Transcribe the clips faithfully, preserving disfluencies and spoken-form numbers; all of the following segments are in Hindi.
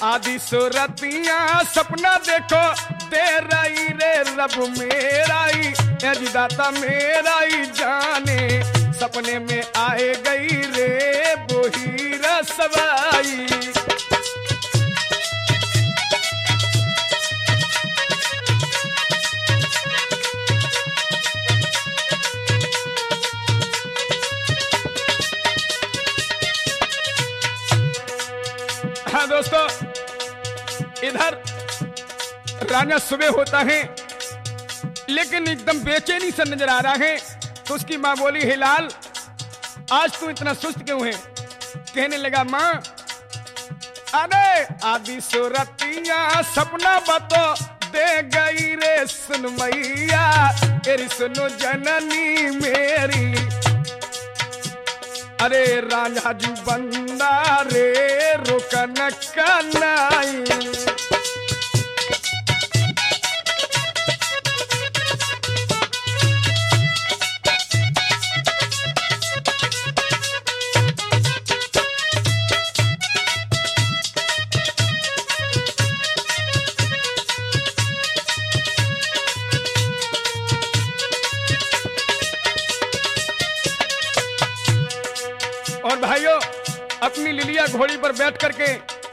आदि सुरतिया सपना देखो दे रही रे रब मेरा ही दाता मेरा ही जाने सपने में आए गई रे बोही रसवाई। हाँ दोस्तों, इधर राजा सुबह होता है लेकिन एकदम बेचैनी सा नजर आ रहा है। तो उसकी माँ बोली, हे लाल आज तू इतना सुस्त क्यों है? कहने लगा, माँ अरे आदि सुरतिया सपना बतो दे गई रे सुन मैया तेरी सुनो जननी मेरी। अरे राजा जू बंदा रे रुकन कनाई। और भाइयों, अपनी लिलिया घोड़ी पर बैठ करके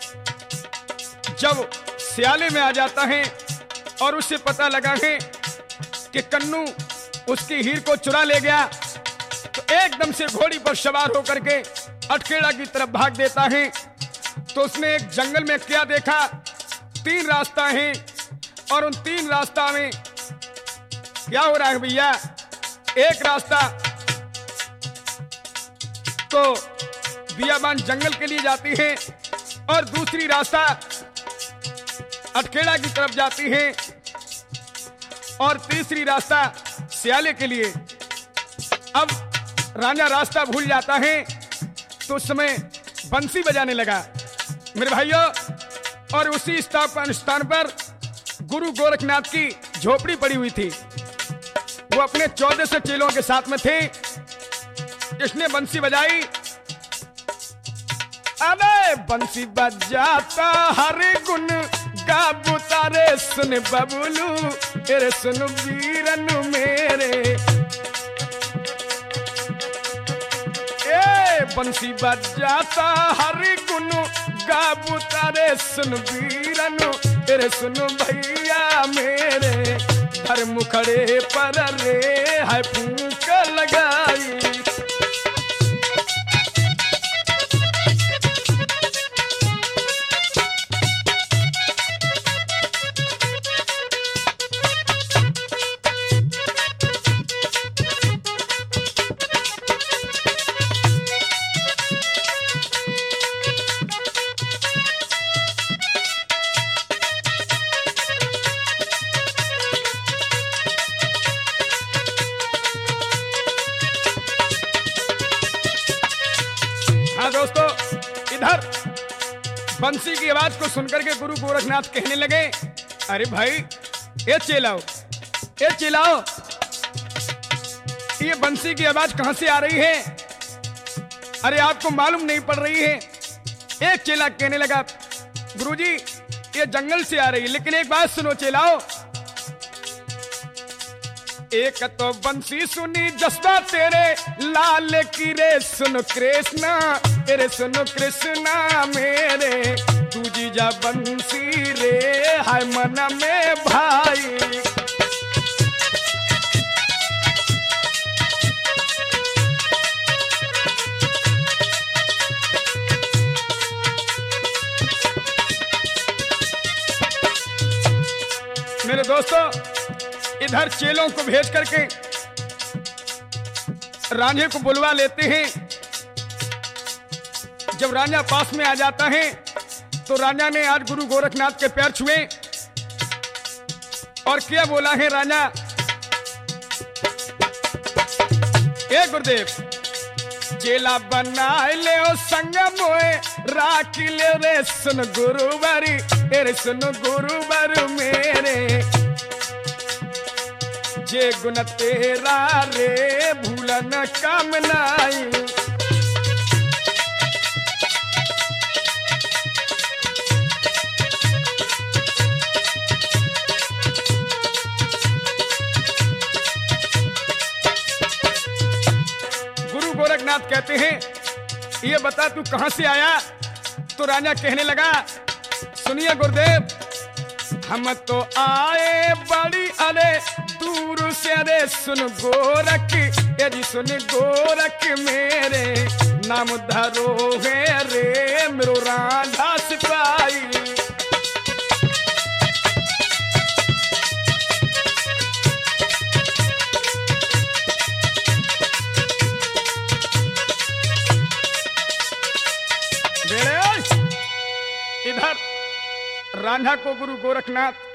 जब सियाले में आ जाता है और उसे पता लगा है कि कन्नू उसकी हीर को चुरा ले गया, तो एकदम से घोड़ी पर सवार होकर के अटखेड़ा की तरफ भाग देता है। तो उसने एक जंगल में क्या देखा, तीन रास्ता है और उन तीन रास्ता में क्या हो रहा है भैया, एक रास्ता तो बियाबान जंगल के लिए जाती है और दूसरी रास्ता अटखेड़ा की तरफ जाती है और तीसरी रास्ता सियाले के लिए। अब राजा रास्ता भूल जाता है तो उस समय बंसी बजाने लगा मेरे भाइयों। और उसी स्थान पर गुरु गोरखनाथ की झोपड़ी पड़ी हुई थी। वो अपने चौदह सौ चेलों के साथ में थे। इसने बंसी बजाई, अरे बंसी बजाता हरे गुण गाबू तारे सुन बबलू तेरे सुन वीरन मेरे। ए बंसी बजाता हरे गुण गाबू तारे सुन वीरन तेरे सुन भैया मेरे। हर मुखड़े पर रे है फूंक लगाई। हाँ दोस्तों, इधर बंसी की आवाज को सुनकर के गुरु गोरखनाथ कहने लगे, अरे भाई ये चेलाओ ये चेलाओ ये बंसी की आवाज कहां से आ रही है? अरे आपको मालूम नहीं पड़ रही है? एक चेला कहने लगा, गुरुजी ये जंगल से आ रही है, लेकिन एक बात सुनो चेलाओ। एक तो बंसी सुनी जसवा तेरे लाल की रे सुन कृष्णा तेरे सुन कृष्णा मेरे। दूजी जा बंसी रे हाय मन में भाई। मेरे दोस्तों, इधर चेलों को भेज करके रांझे को बुलवा लेते हैं। जब राजा पास में आ जाता है तो राजा ने आज गुरु गोरखनाथ के पैर छुए और क्या बोला है राजा, ए गुरुदेव चेला बना ले ओ संग मोए राखी ले रे सुन गुरुवारी तेरे सुन गुरुवर मेरे। जे गुण तेरा रे भूलन काम नाई। गोरखनाथ कहते हैं, ये बता तू कहां से आया? तो राजा कहने लगा, सुनिए गुरुदेव, हम तो आए बड़ी अरे दूर से, अरे सुन गोरख, ये जी सुन गोरख मेरे, नाम धरो है रे मेरो राधा सिपाही। इधर रांझा को गुरु गोरखनाथ